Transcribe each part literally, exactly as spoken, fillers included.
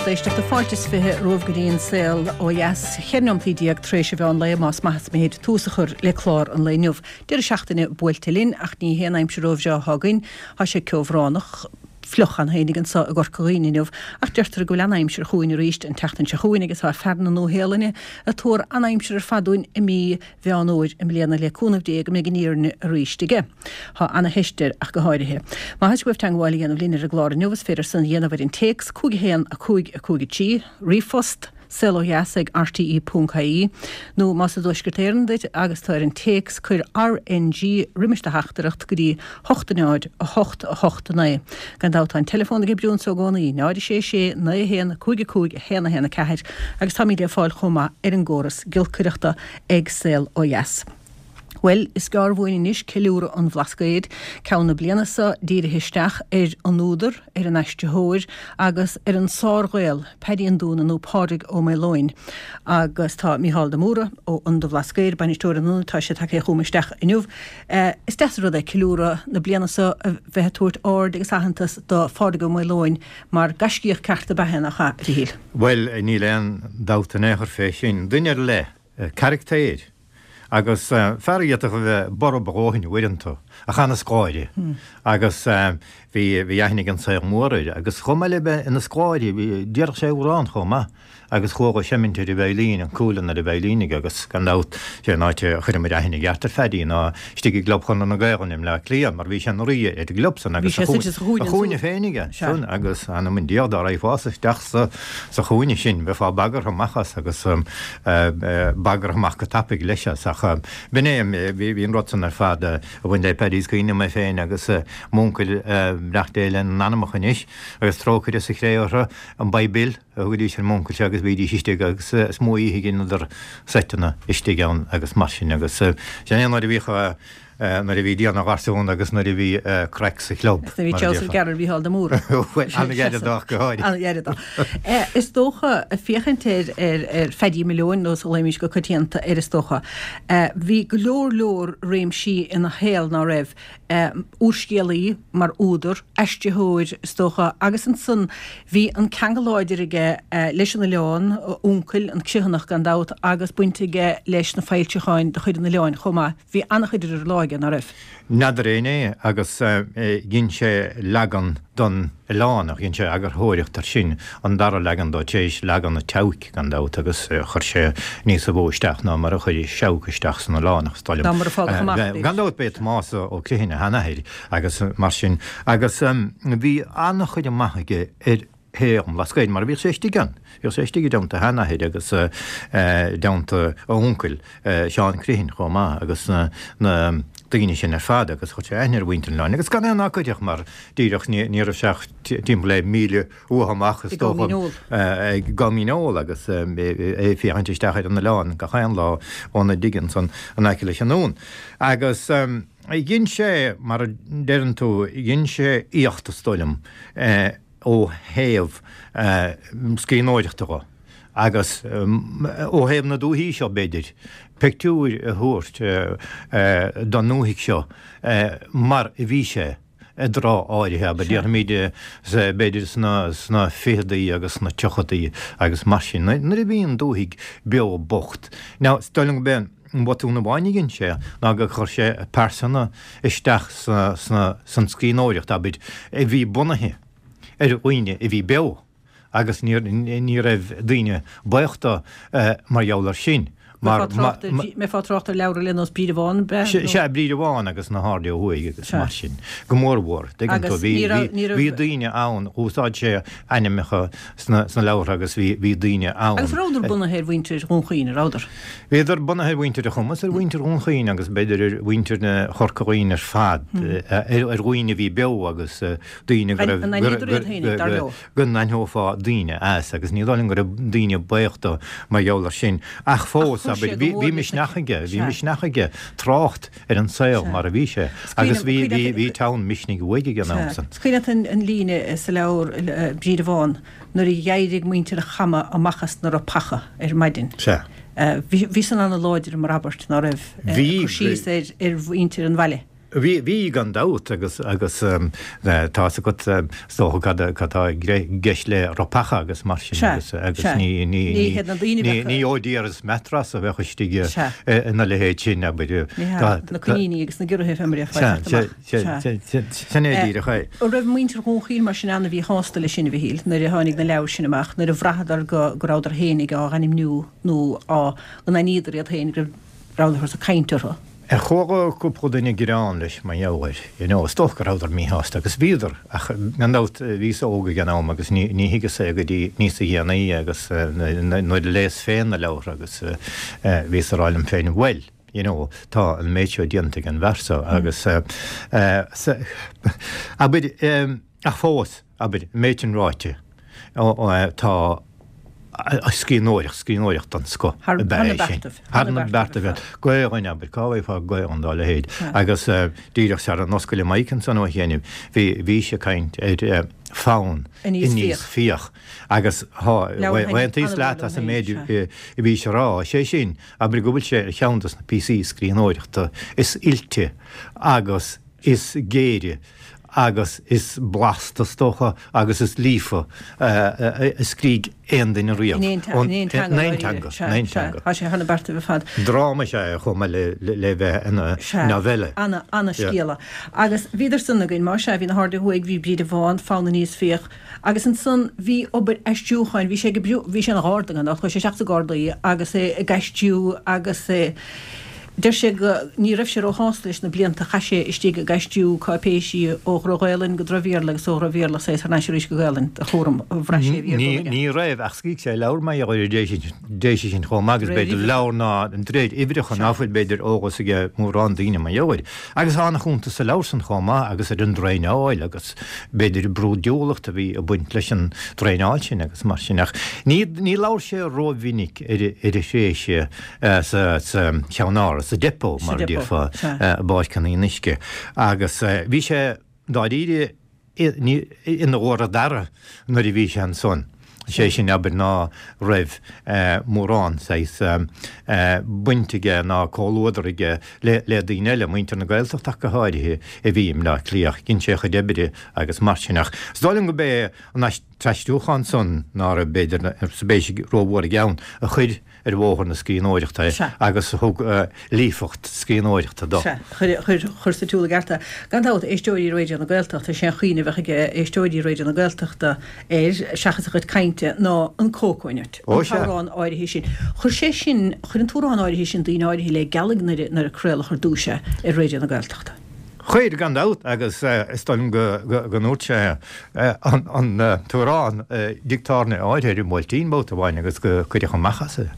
éisteach de fáiltis fithe roimhgóirín saoil ó dheas chearnomtaíag tréis bheán le más maithas méid túsachar le chlár an léinmh. Deir seachtainna builtilín ach ní héanaim se roimh seo hagainn ha sé ceomhránach flochan héinigan sa a gorcaíineh ach deirtar go leanaimsir chuoin ríist an teachtain se chuoin agus tá ferna nó héalaine a tóir anaimsir fadúin i mí bheanóid im léana leúnmh déag mé gníirne a ríistige. Tá anna heisteir ach go háirithe. Má heis buibh teháil an bhlíine a gláir nuhas féidir san dhéanamhar in téex cúig héan a cúig a cúig tí, rifost, selo heasag r t e dot c i nó más a dúisgurtéirean dit agus táir an téex chuir R N G riimiiste heachtareacht go dtí hochtanáid a hocht a hochtaná. Gan dátáin telefón a gibrún so gánaí náidir sé sé na héana cúig cúig héna héna ceir agus tá míide fáil chuma ar an ggóras gilcuireachta ag sel ó dheas. Well, is gar bhhain níos ceúra an bhlascaid, ceanna blianasa díre histeach ar an núdar ar an eiste hóir agus ar an sárghail pedíon dúna nó pádraig ó mé loin. Agus tá Mícheál de Móra ó an do bhlascaid bainisteúra nú tá sé take chumisteach inniuh. Uh, is deas rud é ceúra na blianasa a bheitúirt ord agus ahantas do pádraig ó mé loin mar gascíoch cearta behennacha híl. Well, ní leon dáta néchar fé sin, duine le, uh, charactéir. agus uh, ferriad a bheith bar bhóin uanta a chana scáide agus bhí bhí aithnig an saoir móraid agus chomeile be ina scáide bhí dear sé urán chomma agus chóga semintir i bhelín an cúlan a bhelínig agus gandát sé náite chuir mé aithnig geartar fedí ná stigí globchan an gairannim le líam mar bhí an rí é globsan agus chuúine féinige sin agus an min diaadar é fása deachsa sa chuúine sin bheith fá bagar amachchas agus bagar amach go tapig leise Bnéim hín rotsan ar fad a bhain é pedís goine mé féin agus múcail nachdéile an anamachan is agus trócaid a sa chréorra an Baibil a bhuiidí sé múcail agus bhídí hiiste agus smóí gin idir setena istigh an agus mar sin agus sé éonar a bhícha na bhí díana garún agus na bhí creic sa club. Bhí Chelsea Gearar Mícheál de Móra. Anna geireadach go háid. Anna geireadach. Is dócha a fiochantéir ar fedí milliún nó léimiis go cotíanta ar is dócha. Bhí go leor leor réimsí ina héal ná raibh úrscéalaí mar údar, eisteóid is dócha agus an sun bhí an ceangaláidirige leis na leán úncail an csiúchanach gan dát agus buintige leis na fáilteáin de chuid na leáin chomá. Bhí annach chuidir láig an raibh. Nadar éine agus ginn sé legan don lánach ginn sé agur thóireacht tar sin an dar legan dó tééis legan na teach gan dát agus chur sé níos a bhóisteach ná mar a chuir seochaisteach san na lánach stáil. Gan dát beit mása ó cluhinna hanahéir agus mar sin agus bhí annach chuid amachige ar héam lascaid mar bhí séistí gan. Bhí séistí damta hanahéir agus damta óncail seán cruhin chomá agus na daine sin ar fád agus chu sé einar bhaintear lein. Agus gan an acuideach mar díireach ní a seach timp le míle uhamachchas gamínól agus é fiantisteach an na lán go chaan lá óna digan san an aice leis an nún. Agus ginn sé mar dean tú ginn sé íochtta stoilm ó héamh scíóideachta agus ó héamh na dúhíí seo beidir. Pictúir a thuirt don núhiic seo mar i bhí sé drá áirithe, ba díar míide beidir sna fédaí agus na teochataí agus mar sin. Na i bhíon dúhiigh beo bocht. Ná stoilm ben botúna bhainiginn sé ná go chur sé persona isteach san scríóireacht a bid i bhí bunathe ar uine i bhí beo agus ní raibh daoine baochta mar jaall sin. Me fá tráchtar leabhar le os bríd bháin be? sé bríd bháin agus na háde óhuaig agus mar sin. Go mórhór. Bhí daoine ann úsáid sé aimecha sna leabhar agus bhí daoine ann. Agus ráidir bunathe bhaintear chunchaoin ráidir? Bhéidir bunathe bhaintear a chumas ar bhaintear chunchaoin agus beidir ar bhaintear na chorcaín ar fad ar roioine bhí beo agus daoine gun nainthófá daoine as agus ní dáling gur daoine baochta mar jaall sin. Ach fós bhí mis nachige, bhí mis nachige trácht ar an saoil mar a bhí sé, agus bhí tán misnig bhuiige gan ásan. Scuineat an líne sa leabhar bríd bháin nuair i dhéidigh muintear a chama amachchas nar a pacha ar maidin. Bhí san anna láidir mar Robert ná raibh síos ar bhhaintear an bhaile. bhí gan dat agus agus tá go státá geis le ropacha agus mar agus ní ódíras metras a bheith chuistíige na lehéid sin a beidir naí agus na gurthe femir sannédíre cha. ó raibh muintear chunchaí mar sin anna bhí hástal le sinna bhíhíil, na a tháinig na le sin amach, na a bhrahadar goráidir hénig á ganim nniu nó á go na níidir a hénig gur ráidir sa caiinteartha. Er chóga cúpla duine gurán leis má dhehair, I nó stochgarráidir mí hásta agus bhíidir ach gandát ví óga ganám agus ní higus é go dtí níos a dhéanaí agus nó de léas féin na leir agus ví ráilm féin bhfuil. You know, tá an méideo dianta an versa agus a bid a fós a bid méidin ráite tá a scíóireach scíóireacht an sco Harna berta goáin aber cáhah fá go an dála héad agus díireach se an noscaile maicin san ó chéanamh hí bhí se caint fán níos fioch agus bhain tíos leat as a méidir i bhí se rá sé sin aber go bhfuil sé cheantas na P C scríóireachta is ilte agus is géire agus is blasta stocha agus is lífa is scríg éon duine riamh. Néintanga. sé hanna berta bh fad. Dráma sé chum le bheith ina bheile. Anna scéala. Agus bhíidir sanna gin mar sé bhí na háda thuig bhí bríd a bháin fána níos fioch. Agus an san bhí obair eistúchain, bhí sé bhí sé an hádagan nach chu sé seachta gádaí agus é gaistú agus é Der sé ní raibh sé ó háslis na blianta chaise istí a gaistú cápéisi ó roiáilinn go drahíirlagus ó rahíirla sé ar naisiéis go gáilinn a chóm bhreisé. Ní raibh ach scíigh sé leir mai a dééis sin chom agus beidir lená an dréid ibriach an áfuil beidir ógus ige mórrán daine mai joid. Agus hána chunta sa leir san chomá agus ar an dréin áil agus beidir brúdeolalacht a bhí a buint leis an dréináil sin agus mar sinach. Ní leir sé róhhinnig idir sé sé sa cheannáras sa depó mar dífa báid can í nisce. Agus bhí sé dáíide ina óra dara nuair i bhí sé an son. sé sin aber ná raibh mórrán séis buintige ná cóúidirige le daoine muintear na gailteach go háirithe a bhím le clíoch ginn sé chu debeide agus mar sinach. Stáilm go bé an treistúchan son ná a beidir béisi róhhar geann a chuid ar bhóthar na scíóireachta agus thug lífacht scíóireachta dó. Chursa túla garta. Gandát éistóirí réidir na gailteachta sé chuoine bheitcha éistóirí réidir na gailteachta é seachas chud cainte ná an cócóineart. Rán áirihí sin. Chur sé sin chur an túrán áirihí sin daoine áirihí le galag nar a cruil chu dúise ar réidir na gailteachta. Chuir gan dat agus istáim go nóte an túrán dictárna áidhéir moltíín bóta bháin agus go chuideach an machasa.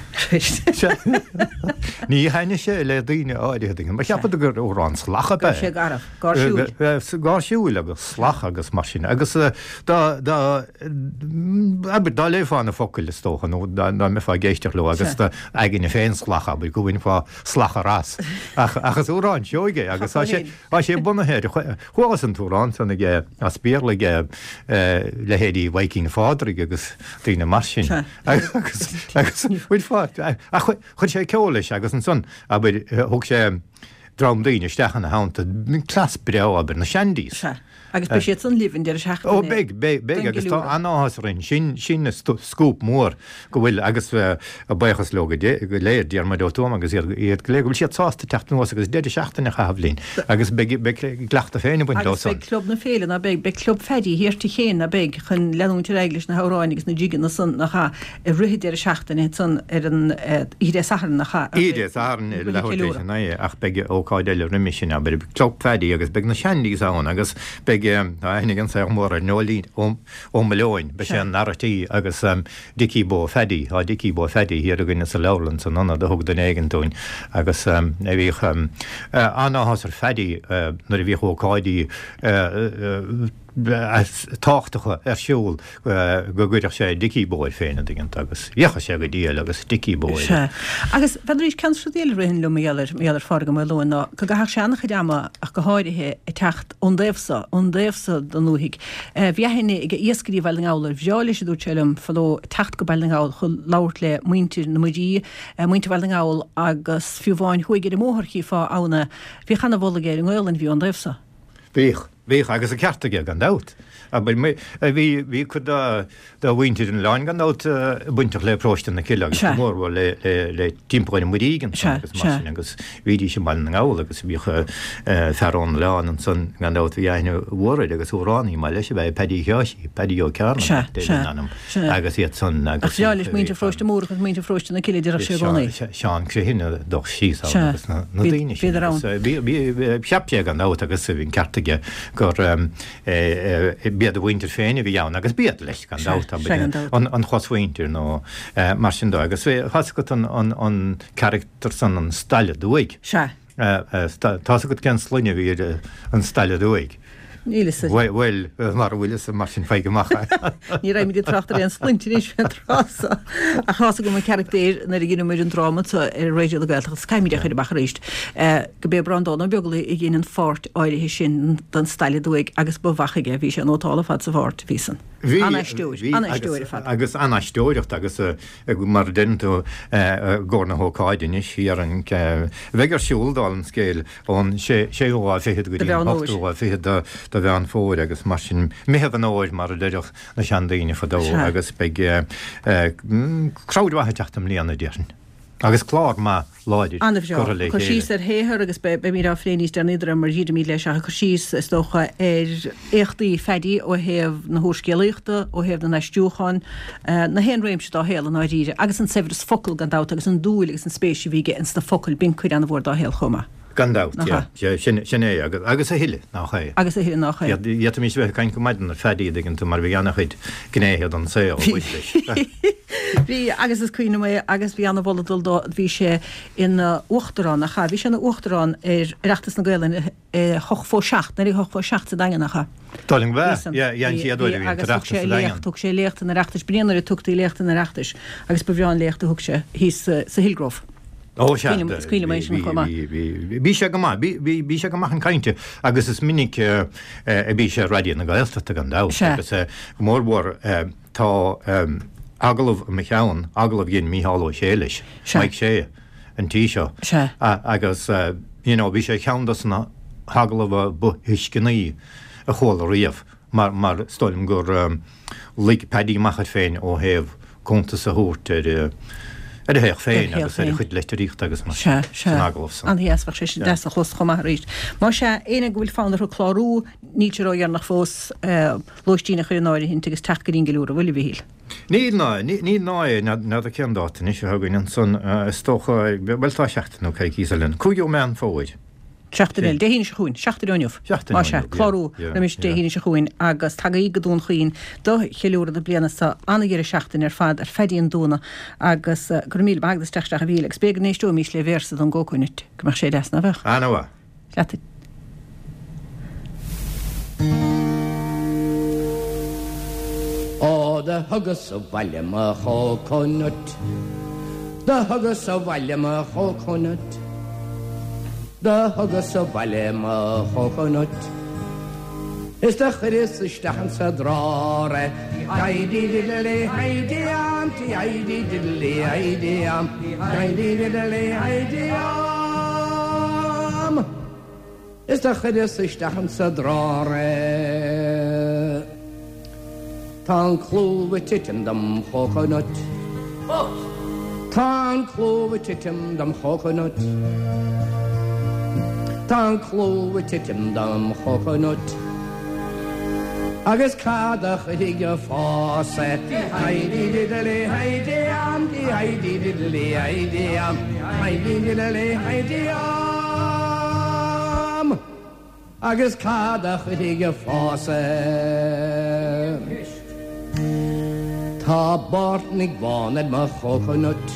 Ní haine sé le daoine áidhéing, mar cheappa gur órán slacha be. Gá siúil agus slacha agus mar sin. agus aber dá léfána focail is tóchan nó ná me fá géisteach le agus aigen féin slacha, aber go bhfuin fá slacha rás. Agus órán seoige agus sé Ba sé bunahéir chugus an túrán sanna ige a spír le le héadí Viking fádraigh agus tíine mar sin. Bhuiid fá chud sé ceolais agus an son a thug sé drám daoine stechan na hánta clas breá aber na seandís. Agus be sé an líhann dear seach. Ó be be agus tá anáhasrinn sin sin scúp mór go bhfuil agus a bachas loga go léir dear mar dótóm agus iad lé bhfuil siad sásta techtú agus déidir seachtainna chahabhlín agus be gleachta féinna buin Agus be club na féile na be be club fedí hirta chéan na be chun leúnte reglis na háráinnigus na ddígan na sun nach cha i ruhi dear seachtainna san ar an ide sahan nach cha. Ide sahan le na ach be óáideile riimisin a be club fedí agus be na seandí an agus be hanig an sé mór a nólín ó meóin be sé an narratí agus dicí bó fedí á dicí bó fedí hir a gine sa leland san anna de thug den éigenúin agus é bhíh anáhasar fedí nar a bhí óáidí táchtacha ar siúil go gcuidir sé dicí bóid féinna digan agus. Dhecha sé go díal agus dicí bóid. Agus bheitríéis cean déal rihin le méallir méallir farga mai lona, go gath seannach deama ach go háirithe i techt ondéfsa, ondéfsa don nuhiig. Bhehinna ag iascarí bhailingáil bheála sé dú teilm falló techt go bailingáil chu láirt le muintir na muidí, muinte bhailingáil agus fiúháin chuigir i móthircí fá ána bhí chana bhla géir an gáilann bhí ondéfsa. Bích. Bhíh agus a ceartaige gan dat. bhí bhí chu bhaintear an láin gan dat buintach le próistan na ciile agus mór bhil le timpáin muígan agus bhídí sem bailna gáil agus bhí ferrán leán an san gan dat bhí aine bhraid agus úránaí mai leis bheith pedí cheáí pedí ó cearnam agus iad san agus Seális muinte froiste mór agus muinte froiste na ciile idir sé gcónaí. Seán cré hinne doch síos agus na daine bhí seapte gan dat agus bhín ceartaige gur bead a bhaintear féinine bhí ann agus bead leis gan dáta an choshaintear nó mar sin dó agus has go an charactar san an staile dúig. Tá go cean slunne bhí an staile dúig. Bhfuil mar bhfuil mar sin feige macha. Ní raimimi trachtar an slintinéis fe trasa. A chása go charactéir na gine mé an drama ar réidir le gailach caiimiide chuir bach réist. Go bé brandánna begla i gin an fort áirithe sin den staile dúig agus bhhachaige bhí sé an ótála fad sa bhart vísan. agus anaisteoirecht agus go mar denú gcóna hóáideine sí ar an bhegar siúldáil an scéil ón sé óháil féad go dtíá féad do bheith an fóir agus mar sin méheh an óir mar a deireach na sean daoine fadó agus be crowdhathe teachtam líanana déan. Agus chlár má láidir chu síos ar héthir agus be mí á fléníos den idir mar ríidir mí leis a chu síos is dócha ar échtaí fedí ó héamh na thuúscéalaíochta ó héamh na naistúcháin na hen réimse dá héal an áiríide agus an sefir focail gan dát agus an dúil agus an spéisi bhíige ins na focail bin chuid an bhór dá héal chuma. Gandát sin é agus agus a hiile nach ché. Agus a hiile nach ché. Dhéta mí bheith caiin go maidan ar fedí gin tú mar bhí anna chuid gnéad an sé Bhí agus is cuioine mé agus bhí anna bhdul bhí sé in Uachtarrán nach cha bhí sé na Uachtarrán ar reachtas na Gaeilge choch fó seacht na choch fó seacht sa dagannacha. Táling bheith agus tug sé léachta na reachtas blianaar tugtaí léachta na reachtas agus ba bhreáin léachta thug sé hís sa Hillgrove. Ó se Bhí sé go bhí sé go maiach an caiinte agus is minic a bhí sé radioí na Gaeltachta gan dá agus mórhór tá agalah me cheann agalah gin míhalló chéiles meid sé an tí seo agus bhí sé cheandas na hagalah bu hiiscinnaí a chóla riamh mar mar stoilm gur lí pedí machchar féin ó héamh conta sa thuirt ar Er héch féin agus er chud leitaríocht agus mar aglah an héasfach sé de a chus chomá ríist. Má sé éana bhfuil fánar chu chlárú níteráar nach fós loistína chuir náir hin agus techaín geúra bhfuil bhíil. Ní ná ní ná na a ceandáta is thugann an son tócha bhiltá seachtain ó chéísalinn. Cúú me an fóid. Seachtail dé híine se chuin, seachtaúniuh má se chlárú na mis dé híine se chuin agus tag í go dún chuoin do cheúra na bliana sa anna ggéir seachtain ar fad ar fedíon dúna agus gur míl bagdas teiste a bhíle, ag spégan nééisú mís le bhésa an ggócuinit go mar sé deasna bheith. Anha. Leata. Ó de thugus ó bhaile a chócónut, de thugus ó bhaile a chócónut. Da hugus o bhaile a chócónut. Is de churis isteachchan sa dráre, haidí diddly, haidí am, tí haidí diddly, haidí am, haidí diddly, haidí am. Is de churis isteachchan sa dráre. Tá clúh titim dam chócónut. Tá clúh titim dam chócónut. Tá clúh titim dam chócónut. Agus cadach ige fása, haidí diddly, haidí am, tí haidí diddly, haidí am, haidí diddly, haidí am. Agus cadach ige fása. Tá bartnig bháinad má chócónut.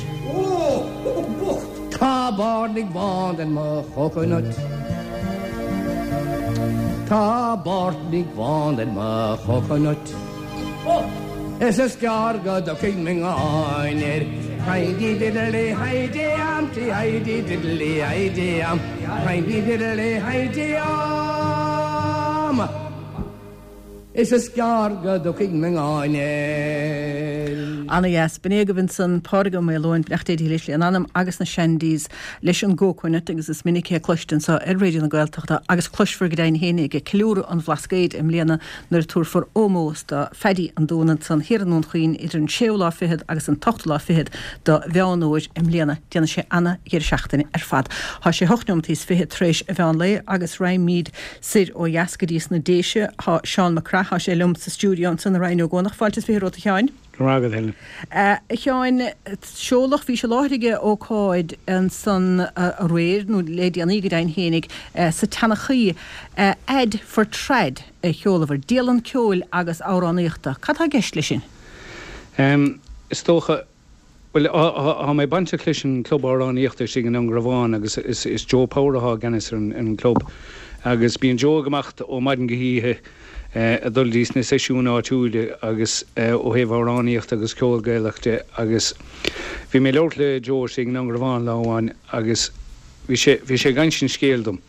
Tá bartnig bháinad má chócónut. Tá Bartnig bháin má choconut. Is a scargad a king ming áinir. Heidi diddly, Heidi amty, Heidi diddly, Heidi am. Heidi diddly, Heidi am. Is a scargad a king ming áinir. Anna yes, benéga vin san pága mé loin brechtéí leis an anam agus na Shandís leis an ggócoine agus is minic cloisten sa ar réidir na Gaeltachta agus cloisfur godain hénig ge clúr an bhlascéid im léana nar túr for ómós da fedi an dónan san hiranún chuoin idir an séolá fihead agus an tochtlá fihead da bheanúid im léana déana sé anna gur seachtainine ar fad. Tá sé hochtnomtís fihead tréis a bhean lé agus raim míd sir ó jascadís na déise há Seán McCrath há sé lum sa stúdio an san a reinú gónach fáiltas fi róta cheáin. Rágad heile. Cheáin seolach bhí se láirige ó cáid an san a réir nó lédi an íige dain hénig sa tanachí ed for tread a cheolahar déalan ceol agus áráníochta. Catá geist lei sin? Is tócha well há mé bante clisin club áráníochta sí an Grabháin agus is is Joe Powerha gannis an an club agus bíon Joe gemacht ó maidin gohíthe a dul dís na seisiún áitiúile agus ó héh áráníocht agus ceolgéileachta agus bhí mé leir le Joe sí an Grabháin láháin agus bhí sé gansin scéaldum.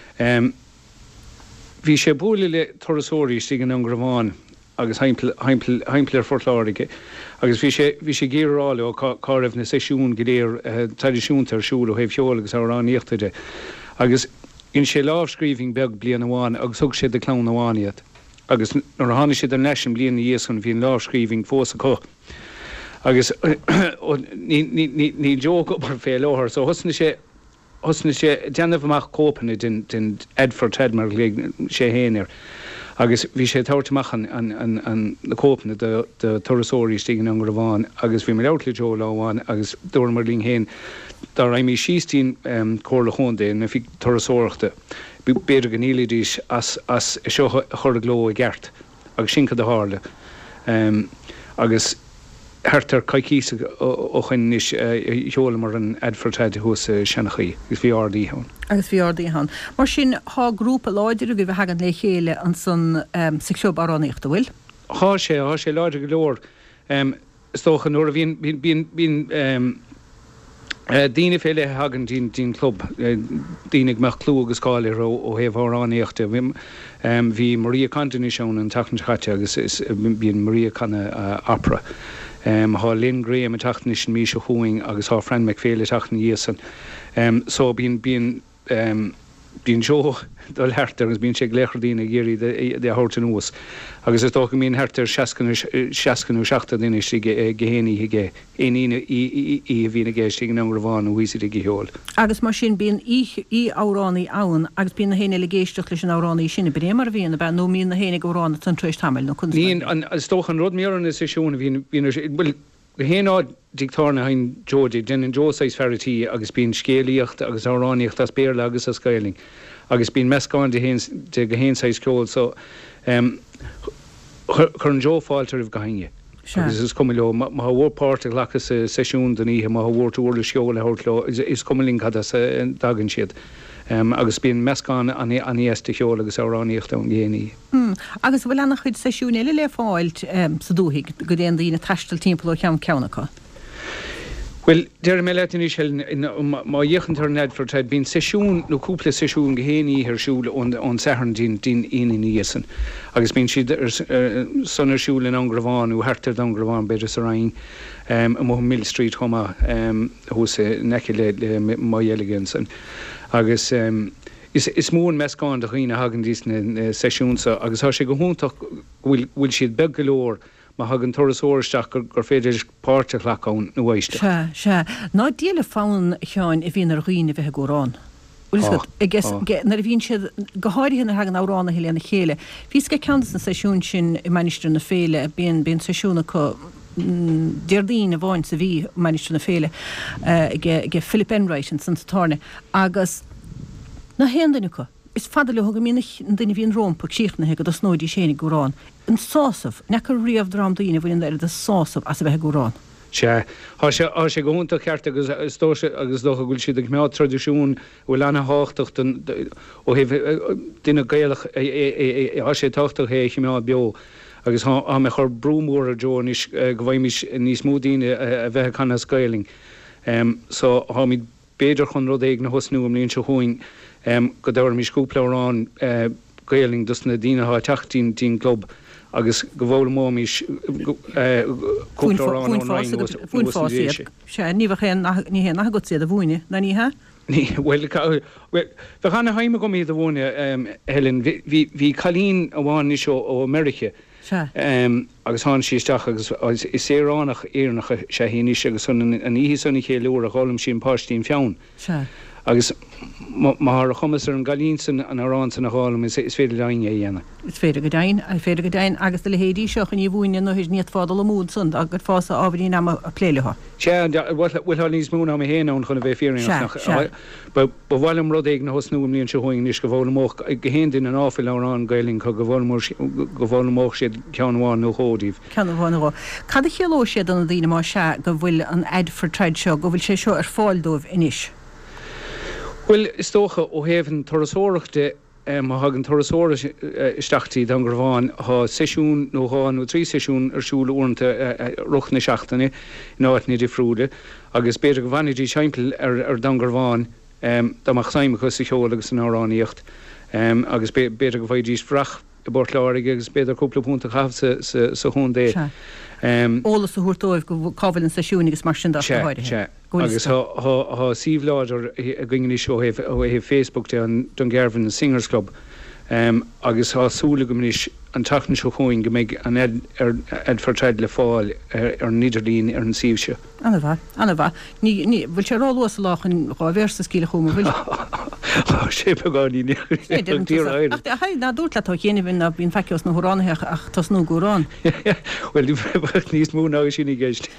Bhí sé búla le torasóirí sí an Grabháin agus heimplir fortláirige agus bhí sé bhí sé gérála ó cáibh na seisiún go léir tradiisiúntar siúil ó héh feolagus áráníochtaide agus in sé lábhscríbhing beg blian amháin agus thug sé de clán amháiniad. agus nar hána sé an leis an blian na dhéascon bhíon lábhscríbhing fós a có. Agus ní joke op ar fé láthir, so hosna sé hosna sé déanamh amach cópanna den den Edford Tedmar lé sé héanaar. Agus bhí sé táirteach an an an na cópanna de de torasóirí stígan an Grabháin agus bhí mar leirtla Joe láháin agus dúir mar lín héin dar raimí síostín cóla chóndé na fi torasóireachta. Beidir gan ílidís as as seo chur gló a gceart agus sin cad a hála agus hertar caicís ó chuin níos heola mar an Edford Ted hús seanachí gus bhí ardaí hán. Agus bhí ardaí hán. Mar sin há grúpa láidir a bhí hagan le chéile an san sa club áráníochta bhfuil? Há sé há sé láidir go leor stóchan nuair a bhíon bhíon Dína féile hagan dín dín club dínig meach clú agus cáir ó héh áráníochta bhí Maria Cantoni seán an tachna chatte agus bíon Maria Canna opera. Há Lynn Graham a tachna sin mí se chuing agus há Fran McPhail a tachna díosan. So bíon bíon bíon seo dul hertar agus bíon sé léchar dína géirí de háirta nús. Agus is tócha míon hertar seacanú seachta duine sí gehéanaí hige éíine í bhína géist an an Grabháin bhuiisi i gheol. Agus mar sin bíon í áránaí ann agus bíon na héine le géisteach leis an áránaí sinna bé mar bhíon a b nó míon na hénig órána an trééis tamil nó chun. Íon is tócha an rud méar na sesiúna bhíon bhfuil héá dictárna hain Georgie den an Josáis ferrití agus bíon scéalaíocht agus áráníocht as béirle agus a scailing agus bíon meascáin de go héanáis clóil so chur an Joáiltar ah gahinge. Agus is cum leo má bhórpáirrta lechas sesiún den ihe má bhórtúirla seola le hurtló is cumlín cad dagan siad. Um, agus bíon meascán an éasta cheola agus áráníocht an géanaí. Agus bhfuil annach chuid seisiún eile le fáilt sa dúthaigh go déon daoine taistil timppla ó cheann ceannacha. Well, deir mé letain is má dhéochantar an Edford Ted bíon sesiún nó cúpla sesiún go héanaí ar siúla ón saharn dín dín aon níosan. Agus bíon siad sonar siúla an Grabháin ú hertar an Grabháin beidir sa rain a mó Mill Street chuma hús neice le má dhéalagan. Agus um, is, is mór meascáin de chuoine hagan dís na sesiúnsa agus há sé go húntaach bhfuil siad beg go leor má hagan torasóiristeach gur gur féidir páirteach leáin nó bhaiste. Se se ná díal fáin cheáin i bhíon ar chuoine bheitthe górán. nar bhíonn siad go háirithe hagan árána héile na chéile. Bhís go ceantas na sesiún sin i meinisteú na féile bíon bíon sesiúna go Deardín a bháin sa bhí meinisteú na féile ge Philip Enright an san táne agus na héandainú go. Is fada le thugam mína duine bhíon rómpa síochnathe go do snóidí séna górán. An sásamh, nechar riamh drám daoine bhfuin ar a sásamh as a bheith górán. Se há sé á sé goúnta ceart agus tóise agus do bhfuil siad ag meá tradiisiún bhfuil anna háachtacht ó heh duine gaalach á sé táchtach hé meá beo. agus há me chur brúmór a Jo is go bhhaimiis níos módíine a bheith chuna scailing. So há míid béidir chun rud éag na hosnú am líonn se chuin go dahar mí scúplaárán gailing dus na díine há teachtín tín club agus go bhóla mó mís cúplaárán sé ní ní hé nach go sé a bhúine na ní ha? Ní bhfuil bheit chana haime go míad a bhúine Helen hí chalín a bháin is ó America. Um, agus há síisteach agus is séránach éarnach sé híní agus an ihí sanna ché leúr a gálam sin páistín feann. agus mar a chumas ar an galínsan an arán san na gálam is féidir dain é dhéana. Is féidir go dain a féidir go dain agus le héadí seach an bhúine nó hís níiad fádal múd san agus fása ábhí am a pléileá. Se bhfuil níos múna am héanán chuna bheith féing ba bhhailm rud éag na hosnúm líonn se chuing níos go bhlamach go héin an áfil árán gailing chu go bhlamach siad ceanháin nó hódíh. Ceanháinrá. Cad a chéaló siad an dtíine má se go bhfuil an Edford Treid seo go bhfuil sé seo ar fáildómh inis. Well, is tócha ó héhann torasóireachta má hagann torasóra isteachtaí don gur bháin há seisiún nó háin nó trí seisiún ar siúla uanta ruch na seachtainna náit ní difriúde, agus beidir go bhainidí seimpel ar don gur bháin dáach saimime chu sa cheol agus an áráníocht, agus beidir go bhaidís frach i bort láirige agus beidir cúpla punta chah sa hún dé. Ólas a thuirtóibh go cabhfuil seisiún agus mar sin háide. Agus há síomhláidir a gcuinganí seo ó heh Facebook an don Gervan na Singers Club agus há súla go muis an tachna seo chuin go méid an Edford Treid le fáil ar Nidirlín ar an síomhse. Anna bha, anna bha. Ní bhfuil sé rálas láchan ráhhéir sa scíle chuma bhfuil. sé peáí ná dúirt le tá chéanamhín a bíon feiceos na hóránathe ach tas nó gúrán. Well níos múna agus sinna géist.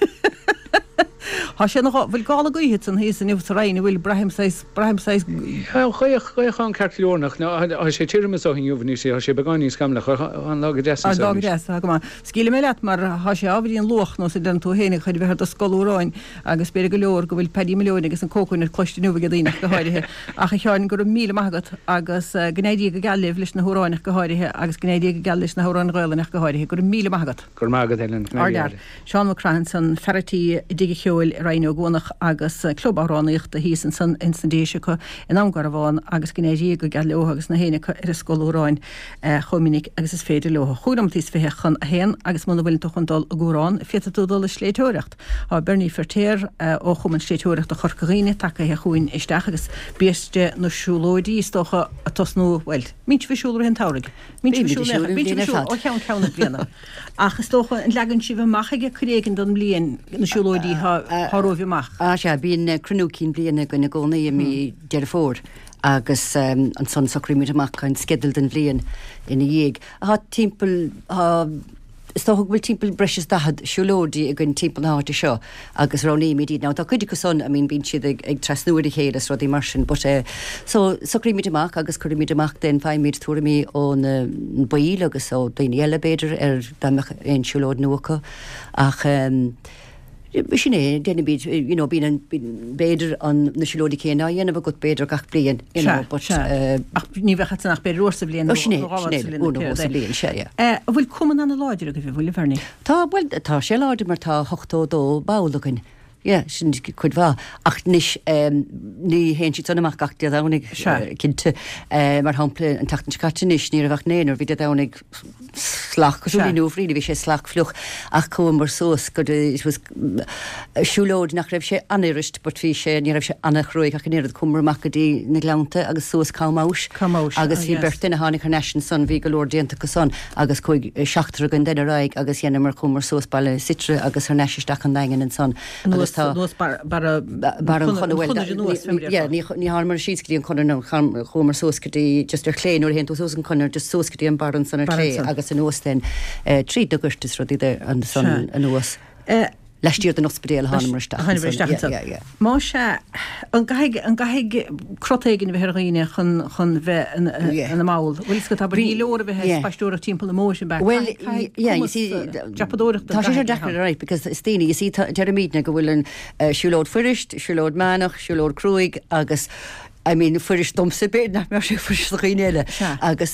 Tá sé bhfuil gála gohé an hí san nuhtarráin bhfuil brahim brahim chuoch an ceirtleornach sé tímas á hiúhní sé sé beáí scamla an lá de Scíle mé leat mar há sé ábhíon loch nó sé den tú héna chuid bheit a scoúráin agus be go leor go bhfuil pedí milliún agus an cócún ar cloistú go dtíine go háirithe a cheáin gur mí maigad agus gnéidí go galibh leis na hráinach go háirithe agus gnéidí go gal leis na hráin gáilenach go háirithe gur mí maigad. Gur mágad Helen. Seán Macrahan san ferretí dige cheúil Rainú gonach agus club áránaíocht a hísan san instandéise chu in amgar bháin agus gnéidí go gal leo agus na héna ar a scoúráin chomininic agus is féidir leo. Chúdam tís fechan a héan agus mna bhfuil chundal a gúrán fiúdal is sléitúirecht. Á Berní fertéir ó chumann sléitúirecht a chorcaíine take he chuin isteach agus bíiste nasúlóidí stocha a tosnú bhfuil. Mínt fisúla hen tárig. Mín ó chean ceanna bliana. Achas tócha an legann si bh maiige churégan don blion nasúlóidí Háróhíach. Á se bíon crunúcín bliana go na gcónaí a mí dear fór agus an son sacríimiid amach chuin skedal den bblion ina dhéag. Tá timppel Stoch bhfuil timppel breis dahad siúlódí a gin timppel náte seo agus rání mídí ná tá chuidir go son a mín bín siad ag trasnúir a chéad as rodí mar sin, but so sacríimiid amach agus chuimiid amach den feimimiid tuairí ón baíl agus ó daoine eile beidir ar daach éon siúlód nuacha ach sinné déna bíd bín an béidir an na siúlódí chéna dhéanamh go béidir gach blion ní bhecha nach be rosa blion blion sé. bhfuil cuman anna láidir a go bhí bhfuil bharní. Tá bhfuil tá sé láidir mar tá hochtó bálagan. Ja, sin chud bhá ach níos ní hén si tunach gachtaí a dánig cinnte mar hapla an tatan catíis ní a bhah néanaar bhí a dánig slach goúí nóhríí bhí sé slach fluch ach cum mar sós go siúlóid nach raibh sé anirist, bud hí sé ní raibh sé annachróig ach néad cummarachchadí na gleanta agus sós cámás agus hí bertain na hánig Carnation son bhí go leor déanta go son agus chuig seachtar gan den raig agus dhéana mar cumar sós bailile sitre agus ar neisisteach an dagan an son. ní há mar síí an chunar chomar sóscadí just ar chléin or hen tú an chunar just sóscadí an baran san ar chlé agus an nóstein trí dogustas rodí an san an nuas. leistíir den ospedéal hanmarsta. Má se an gaig crotéigen bheit riine chun chun bheith an máil. Bhfuil go tab í leir bheit paistúra timp na mósin back. Well, yeah, you see, tá sé dechar right, because Stíine, you see, Jeremíd na go bhfuil an siúlód fuirist, siúlód manach, siúlód cruig, agus I mean, fuiris domsa bit nach mar sé fuiris riile agus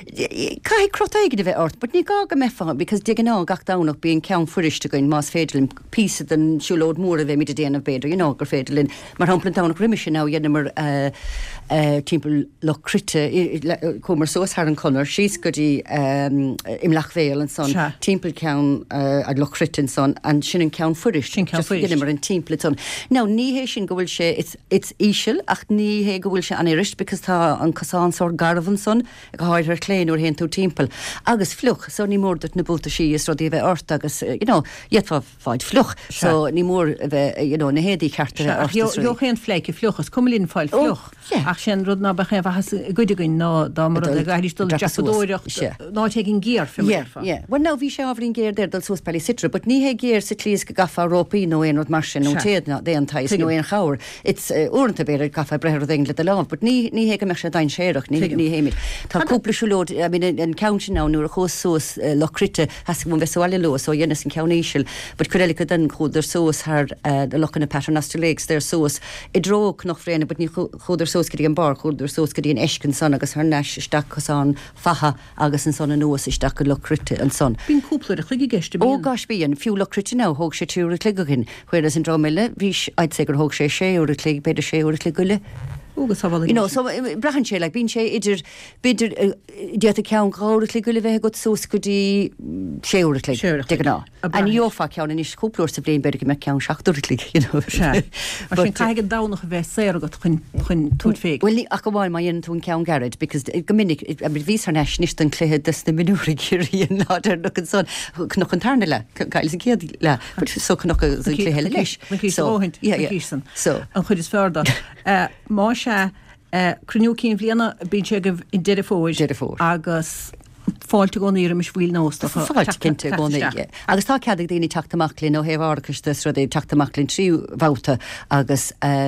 cai crotaige de bheith ort, but ní gaga mefa, because dig an á gach dánach bíon ceann fuiriste goin más féidirlinn písa den siúlód mór a bheith míad a déanamh beidir, you know, gur féidirlinn mar hamplan dánach riimiise ná dhéanamar timppel le crite comar sós haar an conir, síos go dtí im lechvéil an son, timppel ceann a le critin son, an sin an ceann fuirist, dhéanamar an timppla ton. Ná ní hééis sin go bhfuil sé, it's ísisiil, ach ní go bhfuil se anirist, because tá an cosán sór garvan son go háid ar cléin úr hen tú timppel. Agus fluch, so ní mór dat na búlta sí is rodí bheith ort agus, you know, jetfa fáid fluch, so ní mór bheith, you know, na hédí ceartar ort. Jo chéan fleiki fluchas, cumlín fáil fluch. Ach sin rud ná bach bhas guidigain ná dámar a gairistul japadóirecht ná tegin géar fi marfa. Yeah, well now bhí sé ábhrín géir der dal sos peli sitra, but ní hé géir sa tlís go gafa rópaí nó éon rud mar sin nó téad ná dé an tais nó éon chair. It's úranta beidir gafa brethir England a lá, but ní ní hé go me se dain séireach, ní ní héimiid. Tá cúpla siúlód, I mean, an county ná nuair a chós sós le crite has go bheith sáile lo, so dhéanas an ceanníisiil, but chuile go den chuidir sós haar de lochan na Paternoster Lakes, their sós i dróg nach fréine, but ní chuidir sós go dtí an bar, chuidir sós go dtí an eiscin son agus haar neis isteach cosán facha agus an son an nuas isteach go le crite an son. Bín cúpla a chuige geiste bíon. Ó gas bíon, fiú le crite ná, hóg sé túúra cligagin, chuiras an drámile, bhís id sé gur hóg sé sé úra clig, beidir sé úra cligule. You know, so brahan sé, like, bín sé idir bidir diat a ceann gáir lí go le bheith go sós go dtí séúra lí de ná. An jófa ceann in is cúplóir sa bléin beidir go me ceann seachúra lí, you know. Mar sin caiigh dánach a bheith séir go chun chun túd féig. Well, ní ach go bháil mai dhéann tún ceann garad, because go minic a bit vís ar neis níos an cléthe dus na minúra guríon láidir nach an son knoch an tarna le, caiil sa céad le, but so knoch an cléthe leis. So, yeah, yeah. So, an chud is fearda. Má se cruniú cín bhliana bín sé go in deidir fóid agus fáilte go íir mis bhil nósta fáilte cinnte go agus tá cead daoine teachtamachlín ó héhharchas de rud é teachtamachlín tríú bhauta agus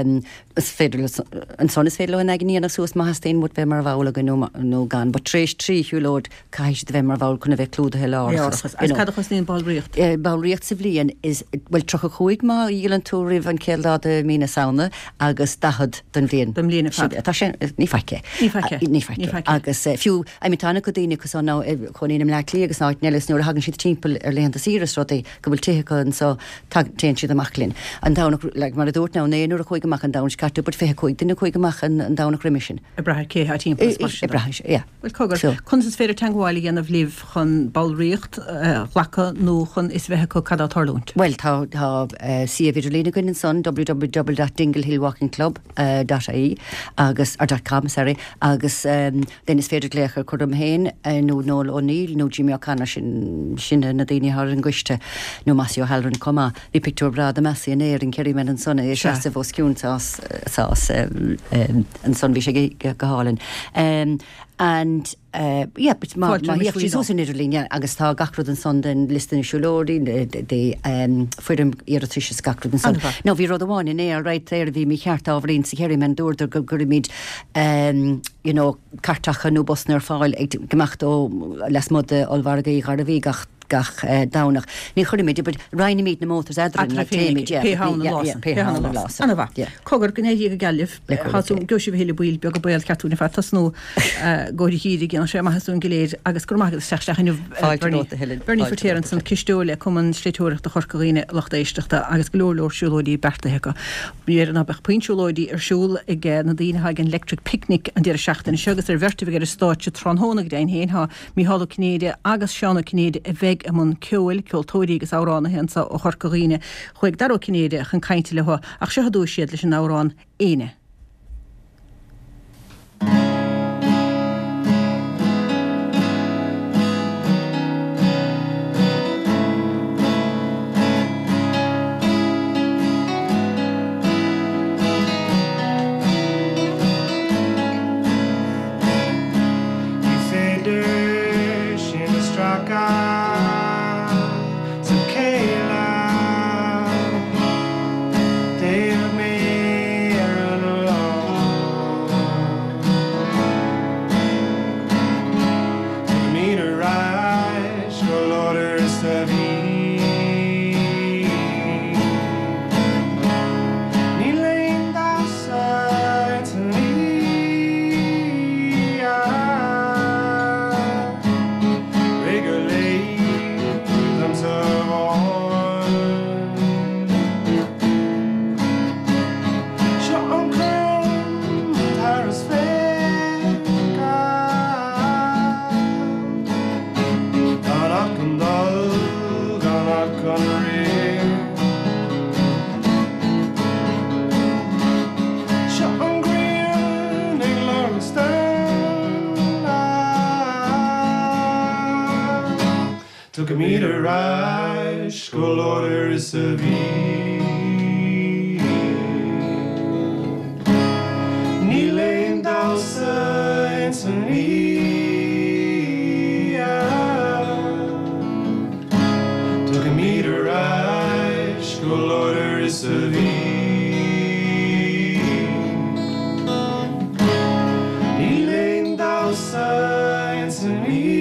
is féidir an son is féidir le ag níana sús maithastéin mút bheith mar bhla go nó gan, ba trééis tríúlód caiis de bheith mar bhil chuna bheith clúda he lá. Cadchas níon ballríocht? Ballríocht sa bhblion is bhfuil trocha chuig má ílan tú rih an céadá mína saona agus dahad den bblion. Den bblion tá sin ní feice. Ní feice. Ní feice. Agus fiú aimitána go daine cos ná chuníam le lí agus náid nelas nuair hagann siad timppel ar leanta síras rodí go bhfuil tucha an so téan siad amachlín. An dánach le mar a dúirt ná néanúair a chuig amach an dán cartu, bud fé chuig duine chuig amach an dánach remission. I brathe cé a timppel. I brathe, yeah. Well, cogur, chun is féidir teangáil dhéanamh líomh chun ballríocht lecha nó chun is bheithe go cadá tarlúnt. Well, tá tá si a viidirlína goinn son w w w dot dinglehillwalking club dot I E agus ar .com, sorry, agus den is féidir léchar chum héin nó Noel O'Neill, nó Jimmy O'Connor sin sinna na daoine thar an gcuiste nó Masio Halloran comá. Bhí pictúr brad a Massi an éir an ceirí men an sonna é seasta bhós ciún sás an son bhí sé go hálan. And uh, yeah, but ma ma she's also in Italy, agus tá gacrod an son den listin siúlóí de um fuidim irritricious gacrod an son. No, bhí rud amháin in éir right there bhí mi cheart ábhrín sa chéirí men dúir go gurimid um you know cartacha nó bosnar fáil ag gemacht ó les mod olvargaí gar a bhí gach gach dánach. Ní chuir méid, but reinine míid na mótas adrin le téimiid, yeah. Péhanna lásan. Péhanna lásan. Anna bha. Cogur gnéidí go galibh, hatú goisi bhí heile bhil beag go bail catúna fa tasnú góirí híri gin sé maithasún goléir agus gur maithad seachtainú Bernie Fortéran san cistúla cuman sléitúireachta chorcaíine lachtaéisteachta agus glóirlóir siúlóidí bertathe. Bhí ar beh pointsiúlóidí ar siúl ag na daoine haig an electric picnic an dear seachtain segus ar vertifig ar stáit trónhónach dain héinha mí hallú cnéide agus seánna cnéide a bheith amon ceil ceoltóirí agus áránna hensa ó chorcaíine chuig daró cnéide chun caiinte le ach se hadú siad leis an árán éine. Struck out, so Kayla. took a meter rise, go Lord is a Kneeling down signs and me took a meter rise, go Lord is a Kneeling down signs and me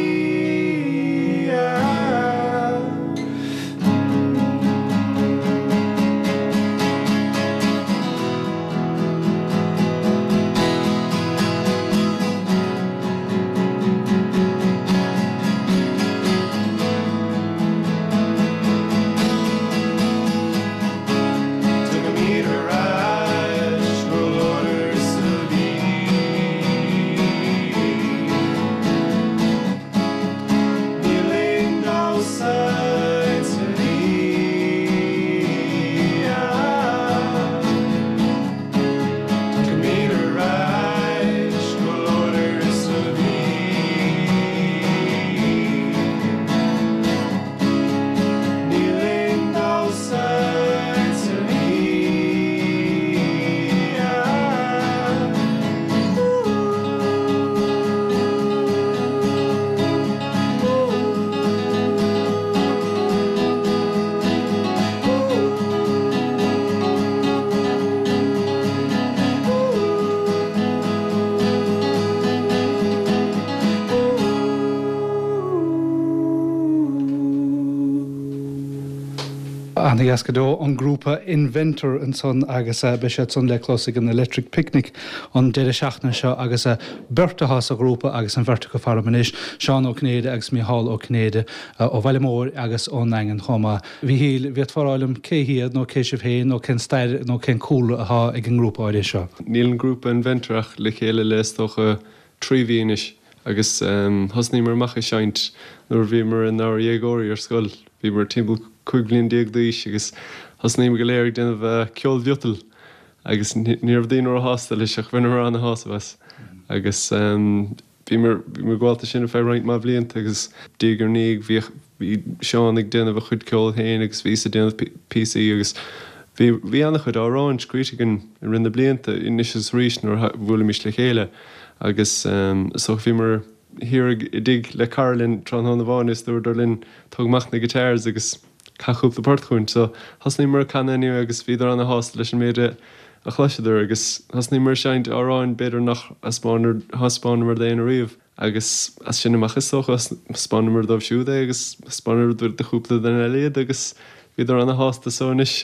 Anna Gascadó an grúpa Inventor an son agus a beisiad son le closig an Electric Picnic an deire seachna seo agus a bertahas a grúpa agus an vertica farmanis Seán ó Cnéide agus mí hall ó Cnéide ó bhaile mór agus ón engan choma. Bhí híl viet faráilm céhiad nó céisih héin nó cén stair nó cén cúl atá ag an grúpa áide seo. Níl an grúpa Inventorach le chéile leistócha tríhíis agus um, hosní mar macha seint nuair bhí mar an áir dhégóirí ar scoil. Bhí mar timp chuig blion déag díos agus hosní go léir denmh uh, ceol bhiotal agus níor bhdíon ar a hásta leis ach bhain ar an na hása agus um, bhí mar gháilta sin a fé roiint má bblianta agus dígur níag bhí seán ag denmh a chud ceol héin agus bhí sa denmh P C agus bhí annach chud áráin scrítegan i rinne blianta inis is ríis nuair bhfuil mis le chéile agus um, so bhí mar hir i dig le Carolyn tron hon bháin is dúir linn tugmach na gitáirs agus cachup le portchún, so hasní mar canniu agus bhíidir an na hásta leis an méide a chluisiidir agus hasní mar seint áráin beidir nach a spánar haspáin mar déana riomh agus as sin amachchas socha spánar mar dómh siúda agus spánar dúir de chúpla den eléad agus bhíidir an na hásta sónis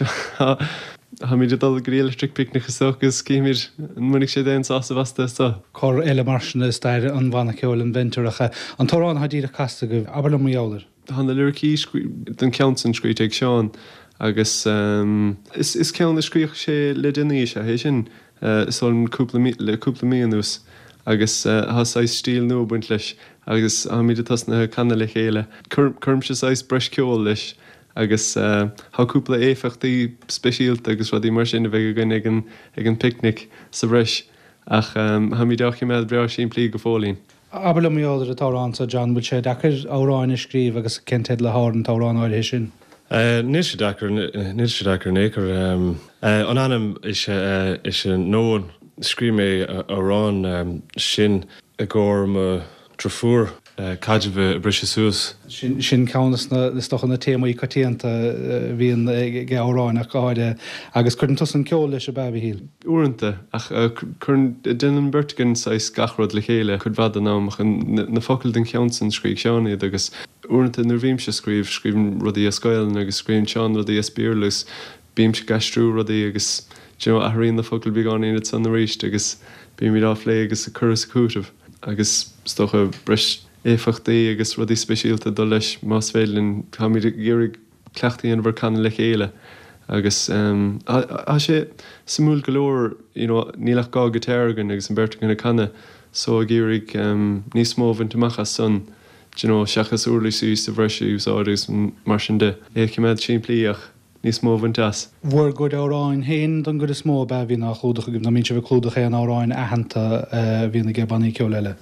ha mí dal go Electric Picnic sogus cíimir munig sé déon sásta bhasta sa. Cor eile marsna stair an bhana ceol Inventoracha an tórán ha díad a casta go abal maiálar. Hanna lyricí den ceansan scríte ag Seán agus um, is, is ceanna scríoch sé le duine se hé sin uh, sol le cúpla míonús agus uh, has á stíl nó buint leis agus ha mí tasna canna le chéile. Curm se á breis ceol leis agus uh, háúpla éfachtaí speisialta agus rudí mar sin a bheith gan ag an, ag an picnic sa bhreis ach um, ha mí deach méid breá sin plí go fólín. Abal maiálar a tárán sa John bud sé dachar áráin is scríb agus cintead le háir an tárán áid sin. Ní sé dachar ní sé dachar nécar an anam is is nó scrí mé árán sin a ggóir me trafúr Caidbh brise sús. Sin sin cánas na stochan na témaí catíanta bhíon g áráin a gáide agus chun tus an ceol leis a bebhí híl. Uanta ach chun dunan bertigan sa gachrod le chéile chud bhd an amach na focail den cheansan scríigh seánaí agus uanta nar bhím se scríomh scríbn rudí a scoilen agus scríonn seán rudí a spíorlas bím se gastrú rudí agus a haíon na focail beáíad san na ríist agus bí mí áflé agus a churas cútah agus stocha bris éfachtaí agus rudí speisialta do leis más félinn ha mí géirigh cleachtaí an bhar canna le chéile agus um, a sé samúl golóir you know, nílach gá gitéirgan agus an bertagan na canna so a géirigh um, níos móvin tamachchas son you know, seachas úrlaí sús a bhreisi úsáidegus mar sin de éiciméid sin plíach níos móvin tas. Bhuair go áráin héin don go is mó be hí nach chlúdacha na mín se bh clúdacha an áráin ahananta hí na gebanní ceol eile.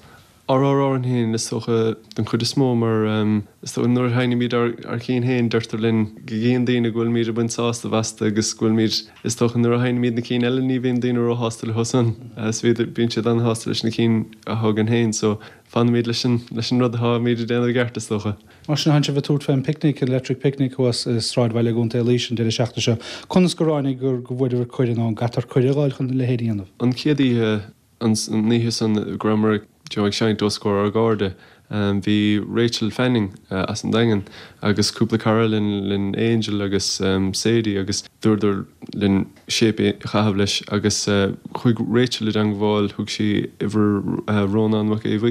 ár an héin is socha den chud is smó mar is nuair haine míad ar chéon héin deirtar linn go géon daine ghfuil míad a buin sásta bhasta agus ghfuil míad is tócha nuair haine míad na cín eile ní bhíon daine ó hostal hosan as bhíidir bíonn siad an hostal leis na cín a thugan héin so fan míad leis leis an rud ath míad déanana gceartas tócha. Mar sin hanse bh túirt féin picnic electric picnic was sráid bhile gúnta élísin de seachta se chunas go ráinnig gur go bhfuidir chuidir ná gatar chuideáil chun le héiríanamh. An céadaí an níhé an grammar Joag seint oscóir ar gáde. Bhí Rachel Fanning uh, as an dagan agus cúpla Carolyn lin Angel agus um, Sadie agus dúidir lin sépe chahabh leis agus uh, chuig Rachel an bháil thug si iver uh, Rónán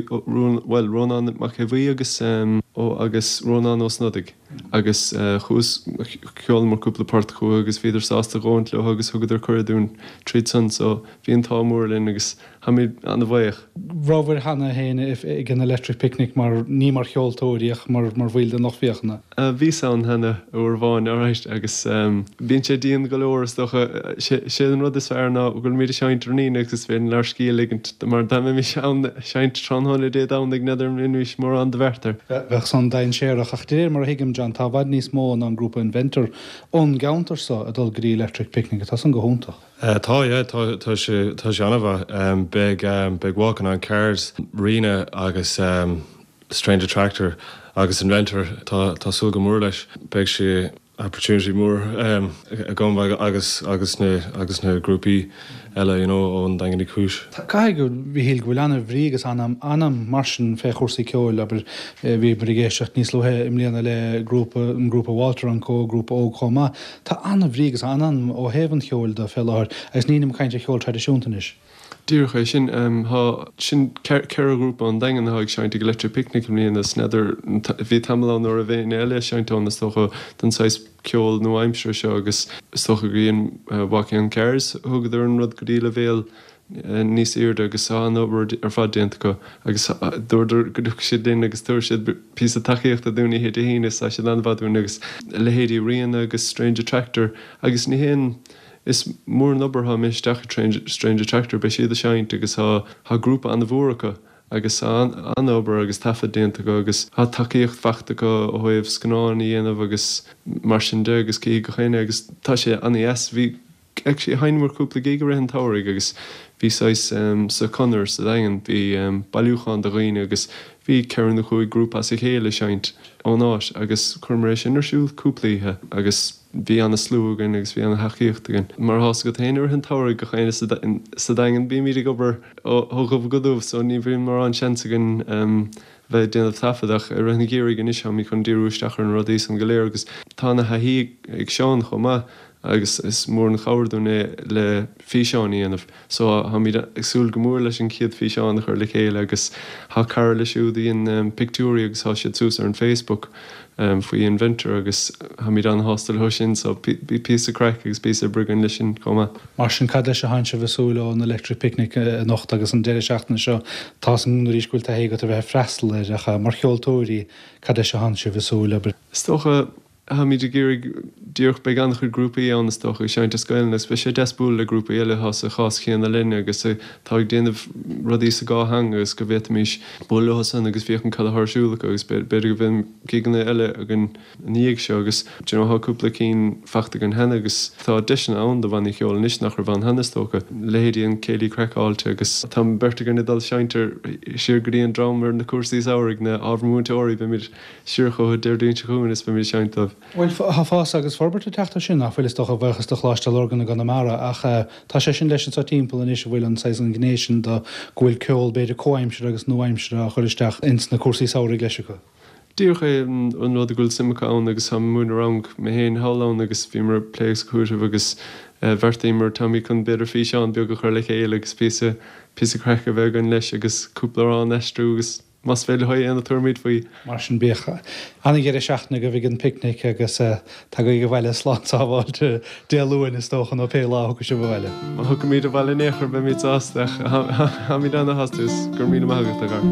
well Rónán mac é bhí agus um, ó agus Rónán ó snodig agus uh, chus ceol mar cúpla part chu agus féidir sásta gáint le agus thugad ar chuirún tríd san so bhí an támór linn agus hamid an bhaich. Rábhar hana héine if ag an electric picnic mar ní mar cheoltóiríoch mar mar bhfuil de nach bhíochna. Bhí an hena uair bháin áráist agus bíonn sé díon go leoras docha sé an rud is fearna bhfuil míidir seint ní agus bhíon leir scíligint mar da mi seint tránhála dé dánig neidir inhuiis mór an de bhirtar. Bheith san dain séireach ach déir mar hiigim John tá bhaid níos mó an grúpa inventor ón gaantar sa a dul gurí electric picnic tá san go húnta. Tá tá sé anmh big walking on cars rina agus um, Stranger Tractor agus inventor tá sú go mór leis beag sé opportunity mór um, a gom agus agus na agus na grúpi eile you know ón dagan í cúis. Tá cai go bhíhil go bhfuil anna bhrí agus anam anam marsin fé chósaí ceol aber bhí brigéisteach níos luthe im líana le grúpa an grúpa Walter an có grúpa ó chomá tá anna bhrí agus anam ó héhann cheol do felláir agus nínim caiinte cheol tradiisiúntanis. Dúrcha sin há sin ceir grúpa an dagan haag seint go electric picnic líon is neidir bhí tamán ó a bhéin eile seintán is tócha den sais ceol nó aimimsre seo agus stocha gríon walking on cars thugad ar an rud go dtí le bhéal níos irde agus an obair ar fad déanta go agus dúidir goúch si duine agus tuair siad pí a taíocht a dúna hé híine a si anbhaún agus lehéadí rion agus Stranger Tractor agus ní héan is mór an obair ha mis deach Stranger Tractor be siad a seint agus ha ha grúpa an bhóracha agus an obair agus tafa déanta go agus ha takeíocht fachta go ó chuibh scanáin í dhéanamh agus mar sin de agus cí go chéine agus tá sé an es bhí ag sé hainmór cúpla giga an táirigh agus bhí sais um, sa Connor sa dagan bhí um, bailúchan de roiine agus bhí ceann na chuig grúpa sa chéile seint ó náis agus chumaréis inarsúil cúplaíthe agus bhí anna slúgan agus bhí anna haíochttagan. Mar hás go héanaar an táir go chéine sa dagan bí míad gobar ó thugah godúh so ní bhíon mar an seansagan um, bheith déanamh tafadach ar rinne géirigh an isá mí chun díúisteach an rodéis an goléir agus tá na haí ag seán chomá agus is mór an chairúna le físeáí anmh so ha míad agsúil go mór leis an chiad físeán chuir le chéile agus há car le siúdaí an um, pictúí agus há siad tús ar an Facebook um, faoi inventor agus ha míad an hostal thusin so bí pí a crack agus bí a brigan lei sin comma. Mar sin cad leis a hainse bheitsúla an electric picnic nocht agus an deire seachtainna seo tá an rísúil a hégat a bheith freistal a mar cheoltóirí cad leis a hainse bheitsúla. Stocha ha míidir géirigh dúch be gan chur grúpaí an stocha seint scoilna spe sé despúil le grúpa eile has a chás chéan na linne agus tá déanamh rudí sa gáhang agus go bhéit míis bolasan agus bhíoch an cad thsúlacha agus beidir go bhíon giganna eile a an níag seo agus deanha cúpla cín fachta an hena agus tá deisina an do bhainna cheol níos nach ar bhain henastócha léhéadí an céalaí creicáilte agus tá berta gan dal seintar siar goíon dramar na cuasaí áirigh na ábharmúnta áirí be míid siúrcha deirdaonnte chuún is be mí seintamh. Well ha fás agus forbert teachta sin nach bhfuil doch a bhechas do chláiste organ gan mara ach tá sé sin leis an timp in is bhfuil an seis an gnéisisin do gohfuil ceol beidir cóimsre agus nóimsre a chuiristeach ins na cuasaí saoirigh leise go. Díorcha an rud a gúil simachán agus ha múna rang mé héon hálán agus bhí mar pléigs cuairteh agus bhirtaí mar tamí chun beidir fí seán beag go chuir le chéile agus pí pí crecha bheith an leis agus cúplarán eistrú agus Mas féile haid anna tuairmid faoi. Mar sin bécha. Anna ggéir seachna go bhíh an picnic agus tá go go bhile slátáháilte déalúin is tóchan ó pélá go se bhile. Má thu go míad a bhile néchar be míid ásteach ha míad anna hastas gur mí maigad a gar.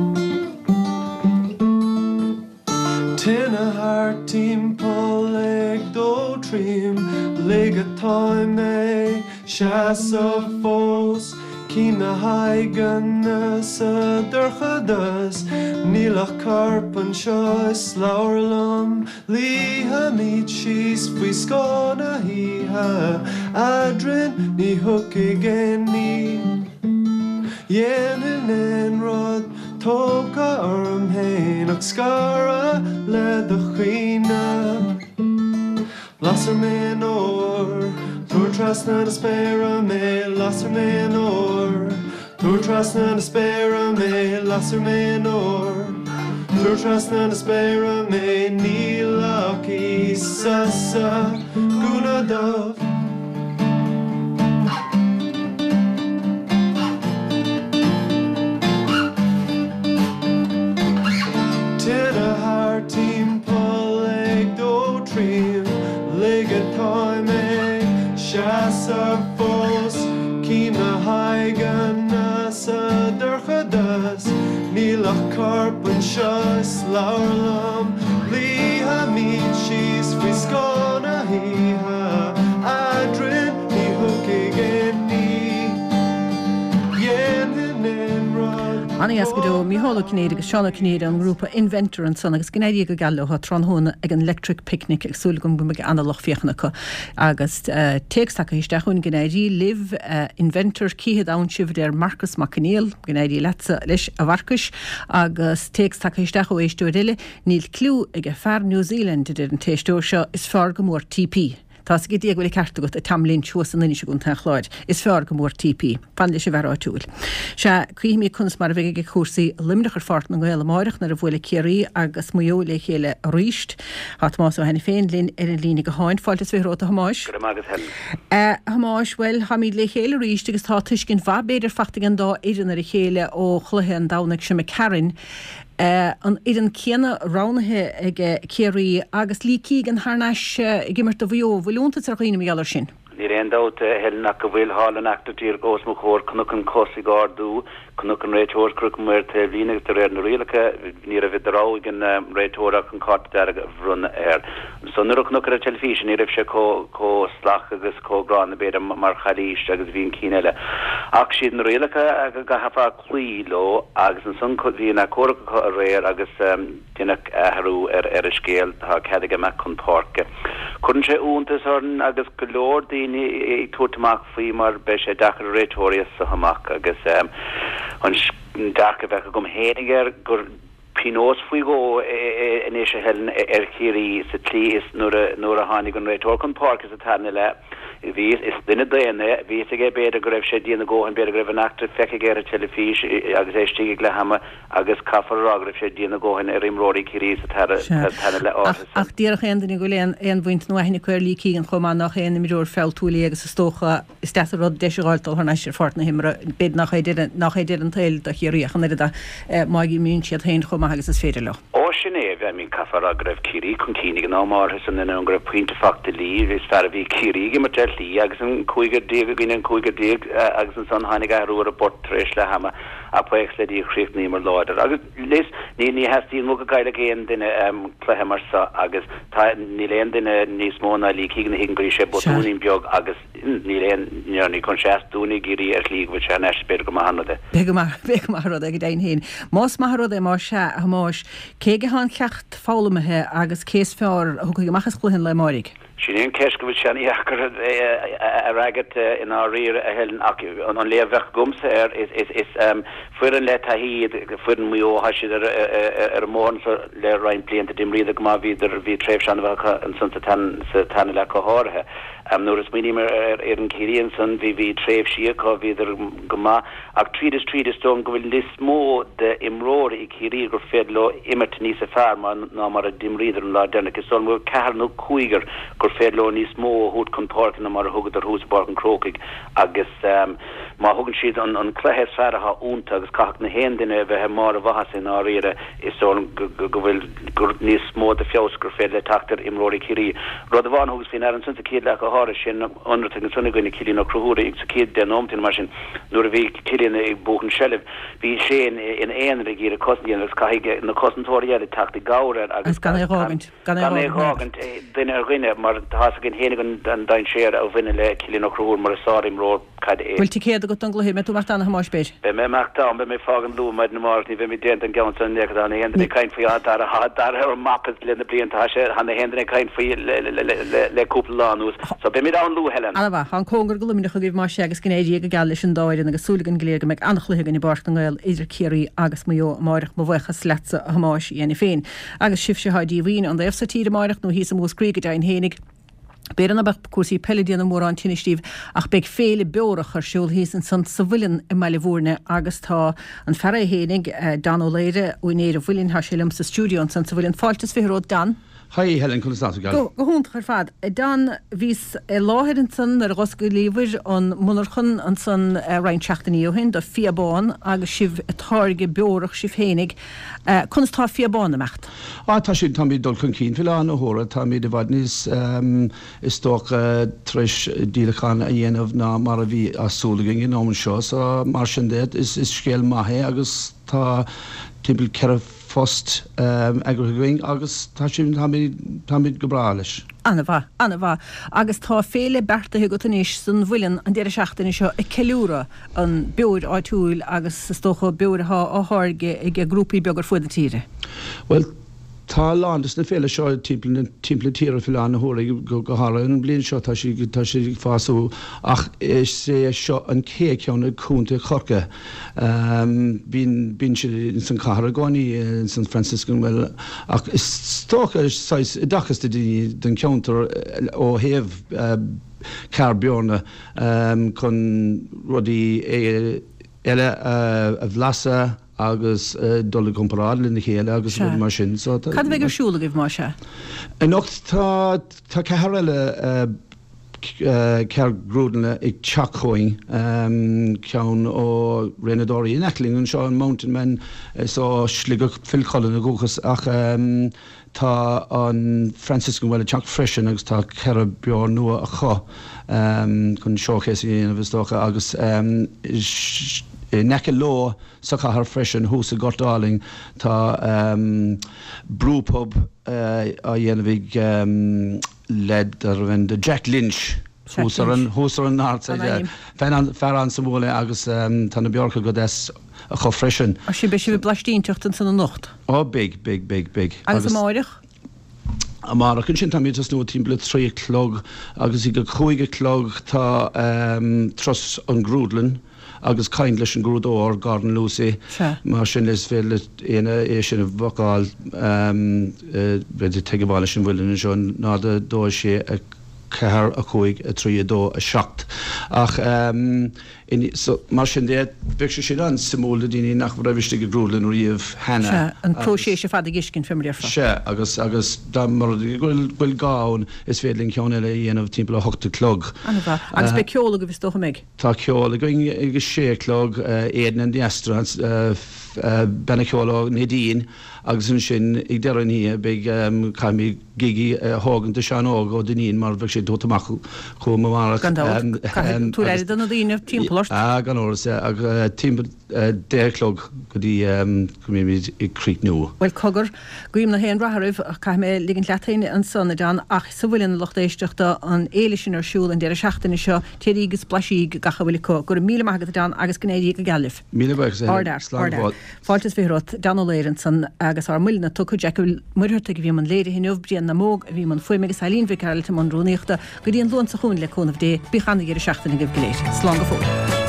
Tinna haar timppó ag dó trim, lig atá mé se a fós, Cím na haigan sa durchadas Nílach carpan seo is laurlam Líha míid síos fui scóna híthe Adrin ní huca géní Dhéanann an rud tóca orm hain ach scara le do chuoine Lasar mé an óir Túr trasna na spéire mé lasar mé an óir Túr trasna na spéire mé lasar mé an óir Túr trasna na spéire mé nílach í sasa gúna dómh Tid a haar team pull ag do trim Ligad táim ag seas ar fós Cím na haigan sa durchadas Nílach carpan seo is laurlam Líha míid síos fui scóna híthe Adrin ní huca géní Dhéanann an rud Anna as go dó míála cnéad agus seánna cnéad an grúpa Inventor an son agus gnéad go galú ha tronhúna ag an electric picnic ag súla gom go anna loch fiochnacha agus téagstacha isteachún gnéadí live Inventor cíhead ann sibh ar Marcus McNeil gnéadí lesa leis a bharcais agus téagstacha isteach ó éistú riile níl clú ag a fear New Zealand idir an téistóir seo is fear go mór T P. Tás go dtíag bhfuil ceartta go a tamlín tuas an inise gon tan chláid. Is fear go mór T P. Fan leis a bhar áitiúil. Se cuimí chunas mar bheith ag chósaí limnachar fart na ghaile máireach nar a bhfuil céirí agus muo le chéile ríist. Hat más ó henna féin linn ar an lína go háin fáiltas bheith róta hamáis. Hamáis bhfuil ha míad le chéile ríist agus tá tuiscin bha beidir fachta an dá idir ar a chéile ó chluthe an dánaigh sem me Carin. Uh, an idir an céanna ránathe ag céirí agus lí cí an thnáis gimmart a bhío bhfuilúnta ar chuoine meallar sin. Ní réondát heilnach go bhfuil hálan achtatír gós mo chóir cnúc an cosí gáardú cnúc an réitóir cruc mar te bhínig tar ar na rialacha ní a bhid rá ag an réitóireach an cart deag bhrunna air. So nuair cnúc ar a telefísin ní raibh sé có slach agus cógrán na béad mar charíist agus bhíon cíneile. Ach siad na rialacha agus go hafa clíló agus an sun bhí na córacha a réir agus duine ahrú ar ar a scéal tá ceadaige me chun páirce. Chun sé úntas orn agus go leor daoine i tuairteach faoi mar be sé dachar réitóireas sa haach agus an dacha bheith gom héiniger gur pinós faoi go in é sé helen ar chéirí sa tlí is nuair a hánig an réitóir chun páirce sa tanna le ví is duine déine ví ige beidir go raibh sé díana ggóhan beidir raibh an actar feice géir a telefís agus éistíigh le hama agus caafar raibh sé díana ggóhan ar imróí cirí sa tanna le áras. Ach díarach éandanig go léon éon bhaint nuhaine chuir lí cígan chumá nach éana míúir feltúlaí agus tócha is de rud deisiáiltal thna sé fort na himra bid nach nach éidir an tail a chiaíochan a maigí mún siad haon chumá agus is féidir le. Ó sinné bheith mín caafar a raibh cirí chun cínig an ámár san in an raibh puinte facta lí is fear a bhí cirí mar lí agus an chuige díag gin an chuige díag agus an san hánig ahrú a bort tréis le hama a poex le dí chríocht ní mar láidir. Agus lis ní ní hetíí mu gaiile géan duine chluthe mar sa agus ní léon duine níos móna lí cígan higan goí sé botúnín beag agus ní léon ní chun seaúna gurí ar líg bhil se neis beidir go hanada. Be go mar ag daon héin. Más marrad é mar se hamáis cé go há cecht fálamathe agus céas fearr thug go machchas chluhann le márig. Sin ceis go bhfuil seanní achar a ragad in á riir a helen an léomhheach gumsa ar is fuair an le taíad fuair an mó haisiid ar mór le rain blianta dim riad go má bhíidir bhí tréimh seanmhacha an san sa tanna le go háirithe. Nuair is míimar ar an cííonn san bhí bhí tréimh siaá bhíidir go má ach tríd is tríd is dom go bhfuil lis mó de imróir i cíí gur féad le imirt níos a fear ná mar a dim riidir an lá denna gus son bhfuil cearnú cuaigar gur féadló níos mó hút chun páircin mar a thugad ar hús bar an crócaig agus má thugann siad an cléthe feartha únta agus cach na hen dinne bheit mar a bhahas in áíre is so go bhfuil níos smó a fiosgur fé le tatar imróí chií. Rud bháin hogus fin an sunta céad le go háir sin anra an sunna goinna cilín nach cruúra ag sa céad den omtin mar sin nuair a bhí cilín ag buchan sellh hí sé in éan ag íar a cosníon agus caiige na cosantóirí tata gáir agus gan éágant gan éágant duine ar gine mar has gin héna an dain séir a bhuiine le cilín nach cruúr mar a sáim ró cad é. Bhfuil tí céad go an gluhí me tú mar anna hamáisbéir. Be mé meachta be mé fágan lú maid na máirtní bheit mé déint an gaan san neag an héanana caiin faoi dar a dar ar mappad lena blianta sé hanna héanana caiin faoi le cúpla lánús. So be mé an lú helen. Anna bha an cóngur golumíach a gibh mar sé agus gnéidir go gal leis an dáir agus súlagan gléir meg annachluige in bar an gáil idir céirí agus mó máireach mo bhchas lesa a hamáis ana féin. Agus sib se haidí bhín an éfsa tí máireach nó hí sem múscríige dain hénig. Béan a beh cuasí pelidíanana mór an tinistíh ach beag féle beorach ar siúil híos an san sa bhuiin i meile bhórne agus tá an ferra hénig Dan O'Leary unéir a bhuiinn ha sélim sa stúdio an san sa bhuiinn fáiltas féró Dan. Hai Helen kun sta gal. Go hund ar fad. Dan vís láhir an san ar goscu líhir an munarchan an san reinseachtaí ó hin do fiabáin agus sibh atáige beorach sibh hénig. Kunas tá fiabáin mecht? Á tá sin tá dul chun cín fi an óra tá mí de bhadníos is tó tris dílachan a dhéanamh ná mar a bhí asúlagin in áman seo so mar sin déad is is scéal maithe agus tá timpil ceirh fost um, agurhaing agus tá sin táid go brá leis. Anna bha, anna bha. Agus tá féle bertathe go taníis san bhuiinn an deire seachtainna seo i ceúra an beúr áitiúil agus stocha beúrtha áthge ag a grúpaí beagar fuid a tíre. Well, tá lánas na féle seo timpla tíra fi an thóra go gohara an blion seo tá si tá si fáú ach is sé seo an cé ceanna cúnta chorca. Bhín bín si san chahar gáí in San Francisco well ach is tócha dachas den ceantar ó héamh car beorna chun rudí eile a bhlasa agus dolle komparad in de chéile agus mar sin. Cad bheith arsúla gibh mar se? Anocht tá tá ceile cear grúdanna ag teachchoing ceann ó rénadóí in Eckling an seo an Mountain Men só sliga fillcholan a gúchas ach tá an Franciscan well teach freisin agus tá ceire beor nua a cho chun seochéas í dhéanamh istócha agus Necke Law saka har freshen hús a gortáling tá um, brewpub uh, a dhéanamh um, led ar bhain de Jack Lynch hús ar an hús ar an náirtsa fer an samúla agus um, tá na beorcha go des a cho freshen. A si be si bh blaistíontecht an san a nocht? Oh, big, big, big, big. Agus a máireach? A mar chun sin tam just nó timp le trí clog agus i go chuige clog tá um, tros an grúdlan agus caiin leis an grúdóir Gordon Lucy mar sin is fé éine é sin a bhaáil beidir teige bháile sin bhfuilin seo ná a dó sé a ceair a chuig a trí dó a seacht ach um, in, so, mar sin déad be se sin an simúla daoine nach rahiste go grúdlan riomh hena an prósé se fad a giscin fimriarfa se agus agus dá mar bhfuil gáin is féling ceanna le dhéanamh timppla hochta clog agus be ceola go bhís dócha méid tá ceola go gus sé clog éan an Diestra benna ceola Nadine agus an sin ag dean hí beag caiimi gigi hágan de sean ág ó daíon mar bheith sé dótamach chu marach tú éidir don dtíine timppla gan áras ag timp déirlog go dtí mí i críic nua. Well cogur goim na héan rathirh a caiime ligin leataine an sanna Dan ach sa bhfuilin locht éisteachta an éile sin ar siúil an deir seachtainna seo tírígus blaisí gacha bhfuil có gur míle maigad Dan agus gnéí go galibh. Míle Fáiltas bhírát Dan O'Leary san agus ar muilna tucu Jackil muirta go bhí man léire hinmh brian na móg a bhí man foiime agus salín bhí ceirta man rúnéachta go dtíon lún sa chuún le chunamh dé bí chana gur seachtainna go bhléir. Slán go fór.